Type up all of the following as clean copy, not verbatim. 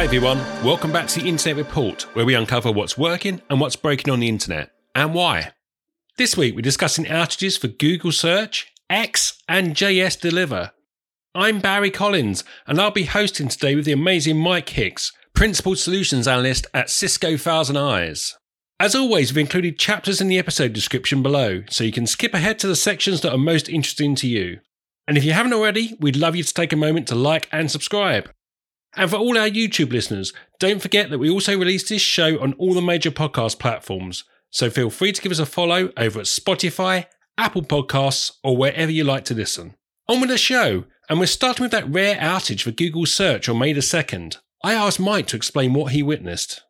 everyone, welcome back to the Internet Report, where we uncover what's working and what's breaking on the internet, and why. This week we're discussing outages for Google Search, X and JS Deliver. I'm Barry Collins, and I'll be hosting today with the amazing Mike Hicks, Principal Solutions Analyst at Cisco Thousand Eyes. As always, we've included chapters in the episode description below, so you can skip ahead to the sections that are most interesting to you. And if you haven't already, we'd love you to take a moment to like and subscribe. And for all our YouTube listeners, don't forget that we also release this show on all the major podcast platforms, so feel free to give us a follow over at Spotify, Apple Podcasts, or wherever you like to listen. On with the show, and we're starting with that rare outage for Google Search on May the 2nd. I asked Mike to explain what he witnessed.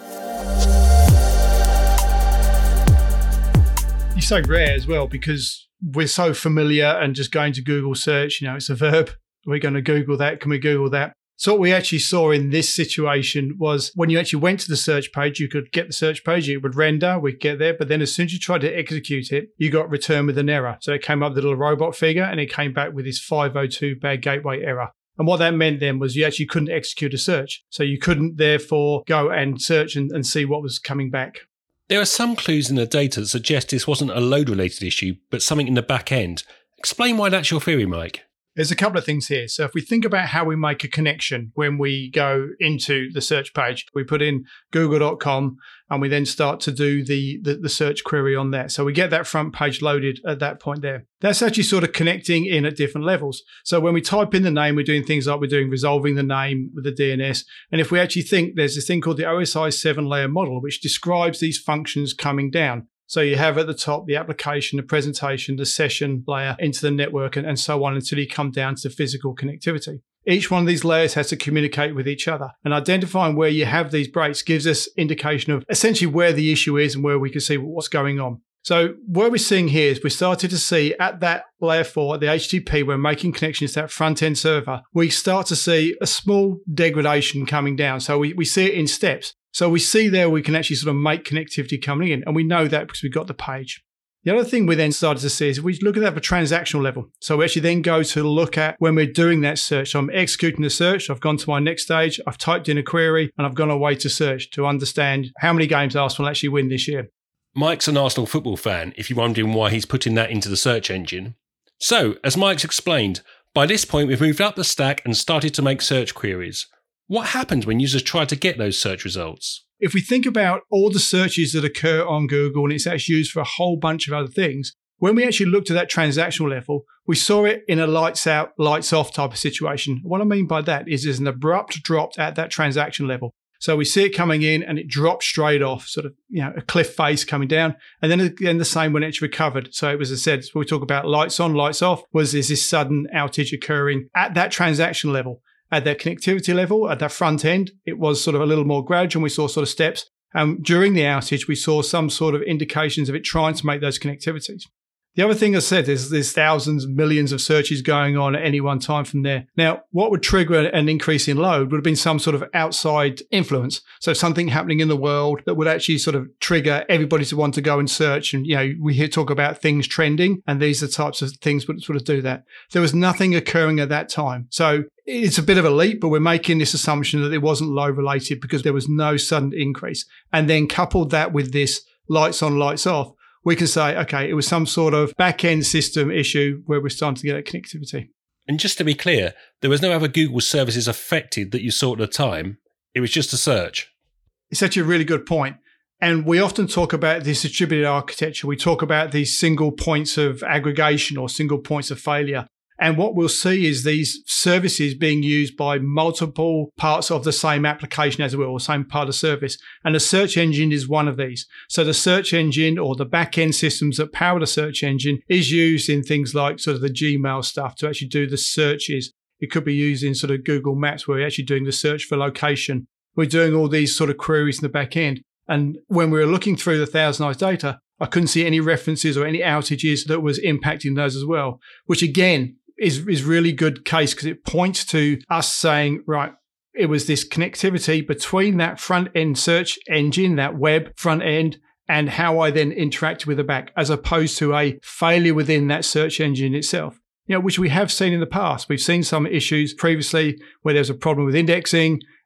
You say rare as well because we're so familiar and just going to Google Search, it's a verb. We're going to Google that. Can we Google that? So what we actually saw in this situation was when you actually went to the search page, you could get the search page, it would render, we'd get there. But then as soon as you tried to execute it, you got returned with an error. So it came up with a little robot figure and it came back with this 502 bad gateway error. And what that meant then was you actually couldn't execute a search. So you couldn't therefore go and search and see what was coming back. There are some clues in the data that suggest this wasn't a load-related issue, but something in the back end. Explain why that's your theory, Mike. There's a couple of things here. So if we think about how we make a connection when we go into the search page, we put in google.com and we then start to do the search query on there. So we get that front page loaded at that point there. That's actually sort of connecting in at different levels. So when we type in the name, we're doing things like we're doing resolving the name with the DNS. And if we actually think there's this thing called the OSI 7-layer model, which describes these functions coming down. So you have at the top the application, the presentation, the session layer into the network and so on until you come down to physical connectivity. Each one of these layers has to communicate with each other. And identifying where you have these breaks gives us indication of essentially where the issue is and where we can see what's going on. So what we're seeing here is we started to see at that layer 4, the HTTP, we're making connections to that front-end server. We start to see a small degradation coming down. So we see it in steps. So we see there we can actually sort of make connectivity coming in, and we know that because we've got the page. The other thing we then started to see is we look at that at a transactional level. So we actually then go to look at when we're doing that search. So I'm executing the search, I've gone to my next stage, I've typed in a query, and I've gone away to search to understand how many games Arsenal actually win this year. Mike's an Arsenal football fan, if you're wondering why he's putting that into the search engine. So, as Mike's explained, by this point we've moved up the stack and started to make search queries. What happens when users try to get those search results? If we think about all the searches that occur on Google and it's actually used for a whole bunch of other things, when we actually looked at that transactional level, we saw it in a lights out, lights off type of situation. What I mean by that is there's an abrupt drop at that transaction level. So we see it coming in and it drops straight off, sort of, a cliff face coming down. And then again, the same when it's recovered. So it was, as I said, we talk about lights on, lights off, there's this sudden outage occurring at that transaction level. At that connectivity level, at that front end, it was sort of a little more gradual. We saw sort of steps. During the outage, we saw some sort of indications of it trying to make those connectivities. The other thing I said is there's thousands, millions of searches going on at any one time from there. Now, what would trigger an increase in load would have been some sort of outside influence. So something happening in the world that would actually sort of trigger everybody to want to go and search. And, we hear talk about things trending, and these are types of things that sort of do that. There was nothing occurring at that time. So it's a bit of a leap, but we're making this assumption that it wasn't load related because there was no sudden increase. And then coupled that with this lights on, lights off, we can say, okay, it was some sort of back-end system issue where we're starting to get that connectivity. And just to be clear, there was no other Google services affected that you saw at the time. It was just a search. It's actually a really good point. And we often talk about this distributed architecture. We talk about these single points of aggregation or single points of failure. And what we'll see is these services being used by multiple parts of the same application as well, or same part of service. And the search engine is one of these. So the search engine or the back-end systems that power the search engine is used in things like sort of the Gmail stuff to actually do the searches. It could be used in sort of Google Maps where we're actually doing the search for location. We're doing all these sort of queries in the back end. And when we were looking through the Thousand Eyes data, I couldn't see any references or any outages that was impacting those as well, which again, is really good case because it points to us saying, right, it was this connectivity between that front end search engine, that web front end, and how I then interact with the back, as opposed to a failure within that search engine itself. Which we have seen in the past. We've seen some issues previously where there's a problem with indexing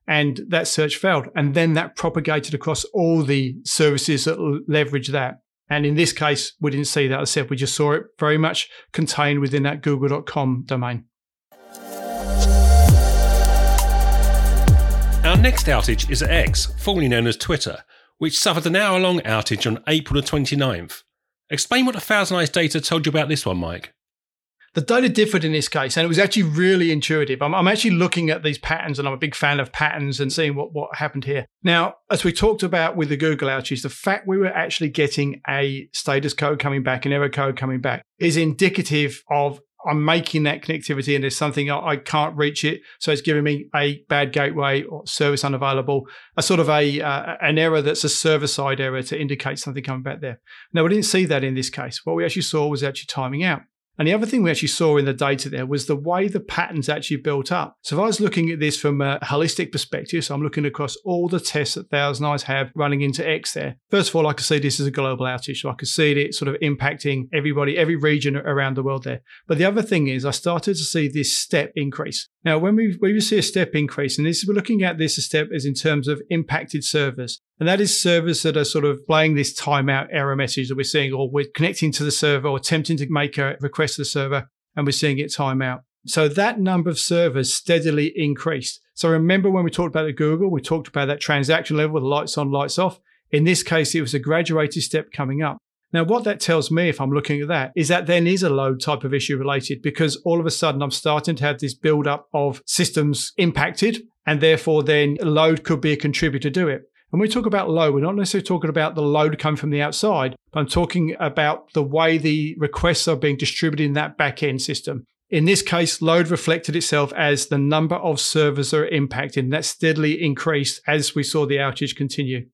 and that search failed. And then that propagated across all the services that leverage that. And in this case, we didn't see that. As I said, we just saw it very much contained within that google.com domain. Our next outage is at X, formerly known as Twitter, which suffered an hour-long outage on April the 29th. Explain what the Thousand Eyes data told you about this one, Mike. The data differed in this case, and it was actually really intuitive. I'm actually looking at these patterns, and I'm a big fan of patterns and seeing what happened here. Now, as we talked about with the Google outages, the fact we were actually getting a status code coming back, an error code coming back, is indicative of I'm making that connectivity and there's something I can't reach it. So it's giving me a bad gateway or service unavailable, a sort of an error that's a server-side error to indicate something coming back there. Now, we didn't see that in this case. What we actually saw was actually timing out. And the other thing we actually saw in the data there was the way the patterns actually built up. So if I was looking at this from a holistic perspective, so I'm looking across all the tests that Thousand Eyes have running into X there. First of all, I could see this as a global outage. So I could see it sort of impacting everybody, every region around the world there. But the other thing is I started to see this step increase. Now, when we see a step increase, and we're looking at this a step as in terms of impacted servers. And that is servers that are sort of playing this timeout error message that we're seeing, or we're connecting to the server or attempting to make a request to the server, and we're seeing it time out. So that number of servers steadily increased. So remember when we talked about the Google, we talked about that transaction level with lights on, lights off. In this case, it was a graduated step coming up. Now, what that tells me, if I'm looking at that, is that then is a load type of issue related, because all of a sudden I'm starting to have this build up of systems impacted, and therefore then load could be a contributor to it. When we talk about load, we're not necessarily talking about the load coming from the outside, but I'm talking about the way the requests are being distributed in that back-end system. In this case, load reflected itself as the number of servers that are impacted, and that steadily increased as we saw the outage continue.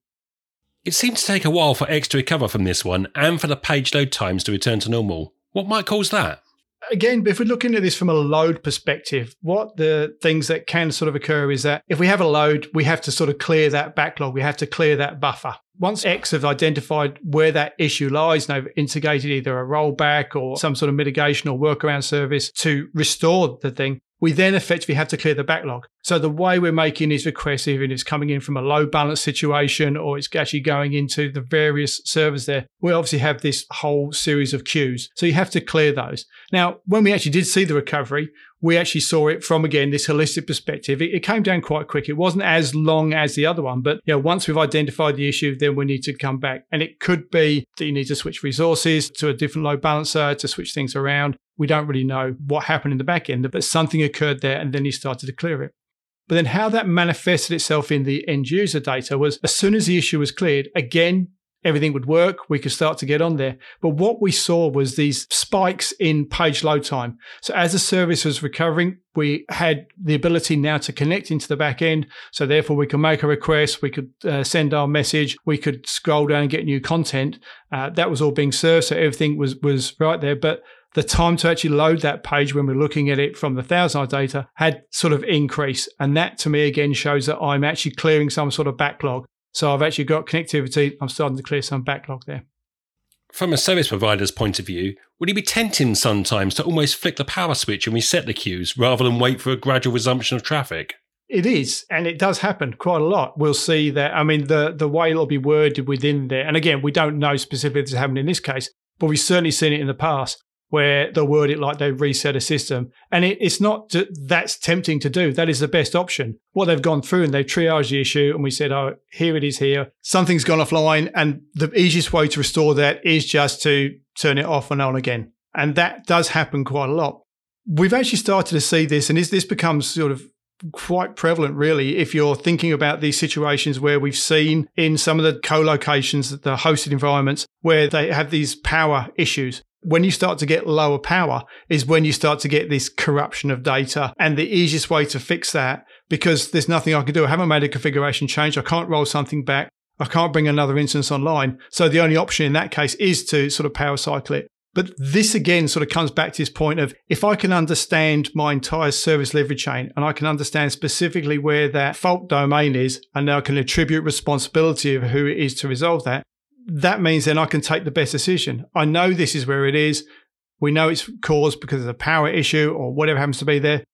It seemed to take a while for X to recover from this one and for the page load times to return to normal. What might cause that? Again, if we're looking at this from a load perspective, what the things that can sort of occur is that if we have a load, we have to sort of clear that backlog. We have to clear that buffer. Once X have identified where that issue lies, and they've integrated either a rollback or some sort of mitigation or workaround service to restore the thing, we then effectively have to clear the backlog. So the way we're making these requests, even if it's coming in from a load balance situation or it's actually going into the various servers there, we obviously have this whole series of queues. So you have to clear those. Now, when we actually did see the recovery, we actually saw it from, again, this holistic perspective. It came down quite quick. It wasn't as long as the other one, but once we've identified the issue, then we need to come back. And it could be that you need to switch resources to a different load balancer to switch things around. We don't really know what happened in the back end, but something occurred there and then you started to clear it. But then how that manifested itself in the end user data was as soon as the issue was cleared, again, everything would work. We could start to get on there. But what we saw was these spikes in page load time. So as the service was recovering, we had the ability now to connect into the back end. So therefore, we could make a request. We could send our message. We could scroll down and get new content. That was all being served. So everything was right there. But the time to actually load that page when we're looking at it from the Thousand Eyes data had sort of increased. And that to me, again, shows that I'm actually clearing some sort of backlog. So I've actually got connectivity. I'm starting to clear some backlog there. From a service provider's point of view, would it be tempting sometimes to almost flick the power switch and reset the queues rather than wait for a gradual resumption of traffic? It is, and it does happen quite a lot. We'll see that, the way it'll be worded within there, and again, we don't know specifically if this happened in this case, but we've certainly seen it in the past, where they'll word it like they've reset a system. And it's not that's tempting to do. That is the best option. What they've gone through and they've triaged the issue and we said, oh, here it is here. Something's gone offline. And the easiest way to restore that is just to turn it off and on again. And that does happen quite a lot. We've actually started to see this, and this becomes sort of quite prevalent, really, if you're thinking about these situations where we've seen in some of the co-locations, the hosted environments, where they have these power issues. When you start to get lower power is when you start to get this corruption of data. And the easiest way to fix that, because there's nothing I can do. I haven't made a configuration change. I can't roll something back. I can't bring another instance online. So the only option in that case is to sort of power cycle it. But this again sort of comes back to this point of if I can understand my entire service delivery chain and I can understand specifically where that fault domain is, and then I can attribute responsibility of who it is to resolve that, that means then I can take the best decision. I know this is where it is. We know it's caused because of a power issue or whatever happens to be there.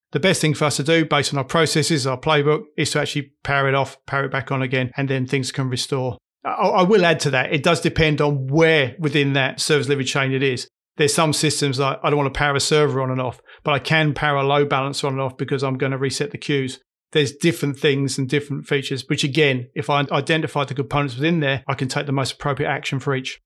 The best thing for us to do based on our processes, our playbook, is to actually power it off, power it back on again, and then things can restore. I will add to that, it does depend on where within that service delivery chain it is. There's some systems like I don't want to power a server on and off, but I can power a load balancer on and off because I'm going to reset the queues. There's different things and different features, which again, if I identify the components within there, I can take the most appropriate action for each.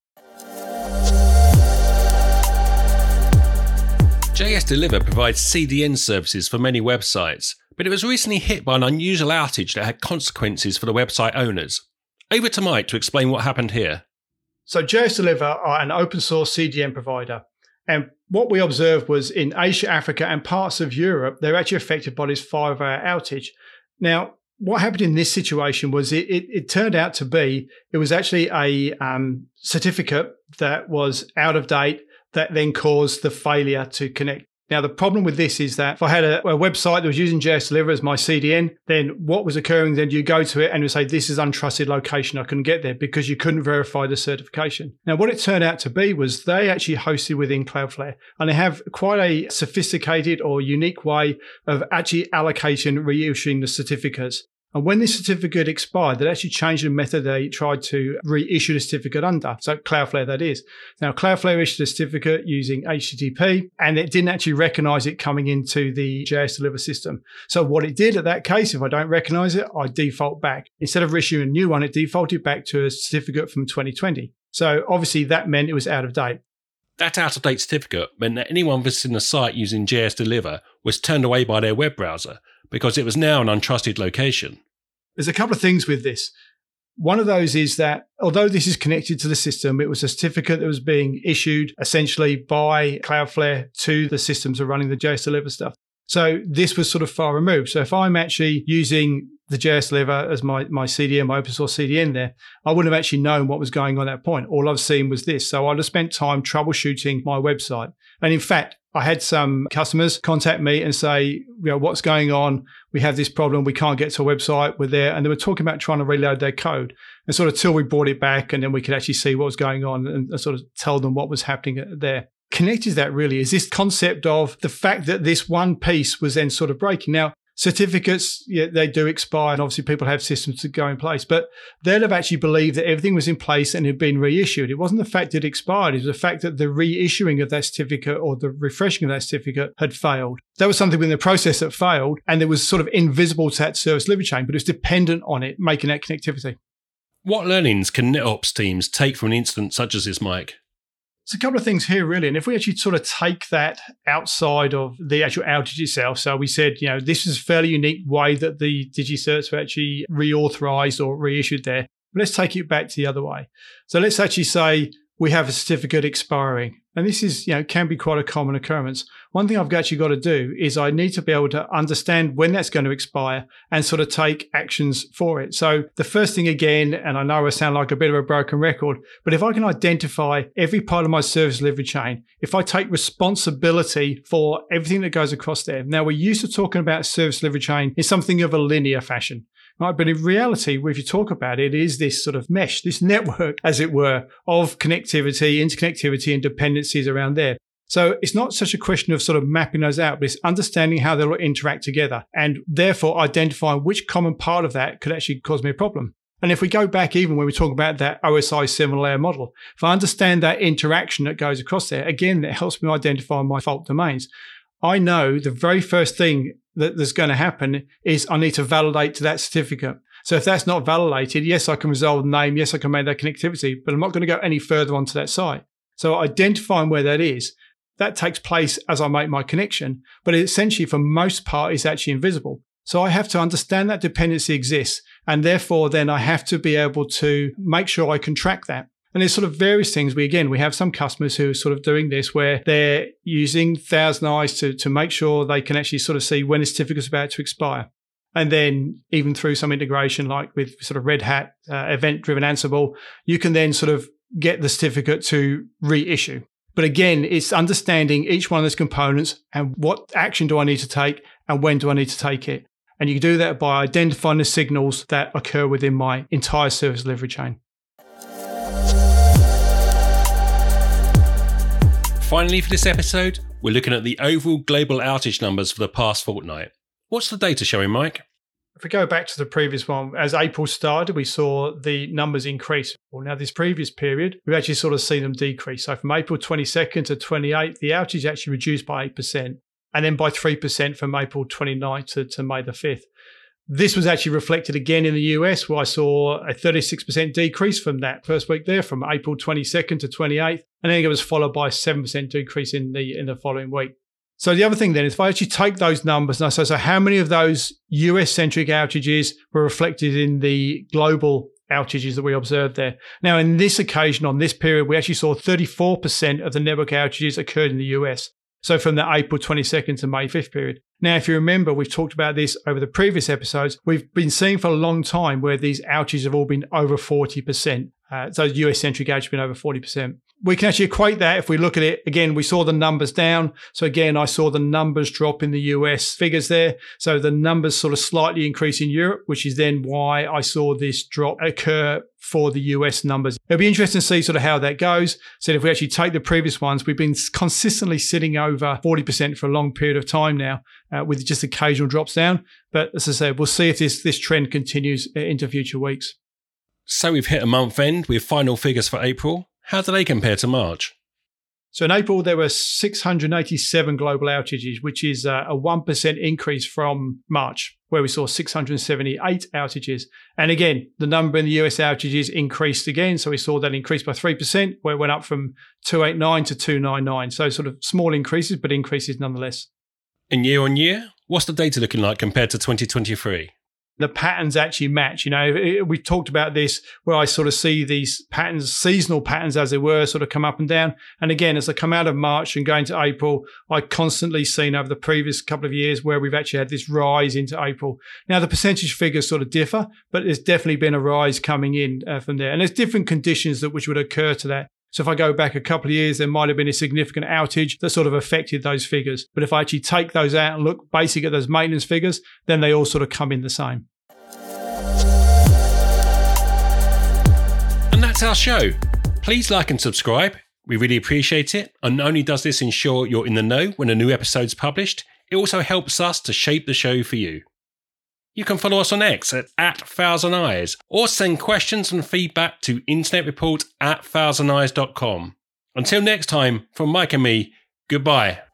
JS Deliver provides CDN services for many websites, but it was recently hit by an unusual outage that had consequences for the website owners. Over to Mike to explain what happened here. So JS Deliver are an open source CDN provider. And what we observed was in Asia, Africa, and parts of Europe, they're actually affected by this 5-hour outage. Now, what happened in this situation was it turned out to be, it was actually a certificate that was out of date that then caused the failure to connect. Now, the problem with this is that if I had a website that was using JS Deliver as my CDN, then what was occurring then, you go to it and you say, this is untrusted location, I couldn't get there because you couldn't verify the certification. Now, what it turned out to be was they actually hosted within Cloudflare, and they have quite a sophisticated or unique way of actually allocating, reissuing the certificates. And when this certificate expired, they actually changed the method they tried to reissue the certificate under. So Cloudflare, that is. Now, Cloudflare issued a certificate using HTTP, and it didn't actually recognize it coming into the JS Deliver system. So what it did at that case, if I don't recognize it, I default back. Instead of reissuing a new one, it defaulted back to a certificate from 2020. So obviously that meant it was out of date. That out-of-date certificate meant that anyone visiting the site using JS Deliver was turned away by their web browser because it was now an untrusted location. There's a couple of things with this. One of those is that although this is connected to the system, it was a certificate that was being issued essentially by Cloudflare to the systems of running the JS Deliver stuff. So this was sort of far removed. So if I'm actually using the JS Deliver as my CDN, my open source CDN there, I wouldn't have actually known what was going on at that point. All I've seen was this. So I'd have spent time troubleshooting my website. And in fact, I had some customers contact me and say, what's going on? We have this problem. We can't get to a website. We're there. And they were talking about trying to reload their code. And sort of till we brought it back and then we could actually see what was going on and sort of tell them what was happening there. Connected to that really is this concept of the fact that this one piece was then sort of breaking. Now, certificates, they do expire, and obviously people have systems to go in place, but they'll have actually believed that everything was in place and had been reissued. It wasn't the fact that it expired, it was the fact that the reissuing of that certificate or the refreshing of that certificate had failed. That was something within the process that failed, and it was sort of invisible to that service delivery chain, but it was dependent on it making that connectivity. What learnings can NetOps teams take from an incident such as this, Mike? There's a couple of things here, really. And if we actually sort of take that outside of the actual outage itself, so we said, this is a fairly unique way that the DigiCerts were actually reauthorized or reissued there. But let's take it back to the other way. So let's actually say we have a certificate expiring. And this is, can be quite a common occurrence. One thing I've actually got to do is I need to be able to understand when that's going to expire and sort of take actions for it. So the first thing again, and I know I sound like a bit of a broken record, but if I can identify every part of my service delivery chain, if I take responsibility for everything that goes across there. Now, we're used to talking about service delivery chain in something of a linear fashion. Right, but in reality, if you talk about it, it is this sort of mesh, this network, as it were, of connectivity, interconnectivity, and dependencies around there. So it's not such a question of sort of mapping those out, but it's understanding how they'll interact together and therefore identifying which common part of that could actually cause me a problem. And if we go back even when we talk about that OSI similar layer model, if I understand that interaction that goes across there, again, that helps me identify my fault domains. I know the very first thing that's going to happen is I need to validate to that certificate. So if that's not validated, yes, I can resolve the name. Yes, I can make that connectivity, but I'm not going to go any further onto that site. So identifying where that is, that takes place as I make my connection, but essentially for most part is actually invisible. So I have to understand that dependency exists, and therefore then I have to be able to make sure I can track that. And there's sort of various things. We have some customers who are sort of doing this where they're using Thousand Eyes to make sure they can actually sort of see when a certificate's about to expire. And then even through some integration like with sort of Red Hat, event-driven Ansible, you can then sort of get the certificate to reissue. But again, it's understanding each one of those components and what action do I need to take and when do I need to take it. And you can do that by identifying the signals that occur within my entire service delivery chain. Finally, for this episode, we're looking at the overall global outage numbers for the past fortnight. What's the data showing, Mike? If we go back to the previous one, as April started, we saw the numbers increase. Well, now this previous period, we've actually sort of seen them decrease. So from April 22nd to 28th, the outage actually reduced by 8%, and then by 3% from April 29th to May the 5th. This was actually reflected again in the US, where I saw a 36% decrease from that first week there, from April 22nd to 28th, and then it was followed by a 7% decrease in the following week. So the other thing then is if I actually take those numbers and I say, so how many of those US-centric outages were reflected in the global outages that we observed there? Now, in this occasion, on this period, we actually saw 34% of the network outages occurred in the US. So from the April 22nd to May 5th period. Now, if you remember, we've talked about this over the previous episodes. We've been seeing for a long time where these outages have all been over 40%. So US-centric outage have been over 40%. We can actually equate that if we look at it. Again, we saw the numbers down. So again, I saw the numbers drop in the US figures there. So the numbers sort of slightly increase in Europe, which is then why I saw this drop occur for the US numbers. It'll be interesting to see sort of how that goes. So if we actually take the previous ones, we've been consistently sitting over 40% for a long period of time now, with just occasional drops down. But as I said, we'll see if this trend continues into future weeks. So we've hit a month end with final figures for April. How do they compare to March? So in April, there were 687 global outages, which is a 1% increase from March, where we saw 678 outages. And again, the number in the US outages increased again. So we saw that increase by 3%, where it went up from 289 to 299. So sort of small increases, but increases nonetheless. And year on year, what's the data looking like compared to 2023? The patterns actually match. You know, we talked about this where I sort of see these patterns, seasonal patterns as they were, sort of come up and down. And again, as I come out of March and go into April, I constantly seen over the previous couple of years where we've actually had this rise into April. Now, the percentage figures sort of differ, but there's definitely been a rise coming in from there. And there's different conditions which would occur to that. So if I go back a couple of years, there might have been a significant outage that sort of affected those figures. But if I actually take those out and look basically at those maintenance figures, then they all sort of come in the same. And that's our show. Please like and subscribe. We really appreciate it. And not only does this ensure you're in the know when a new episode's published, it also helps us to shape the show for you. You can follow us on X at @thousandeyes or send questions and feedback to internetreport@thousandeyes.com. Until next time, from Mike and me, goodbye.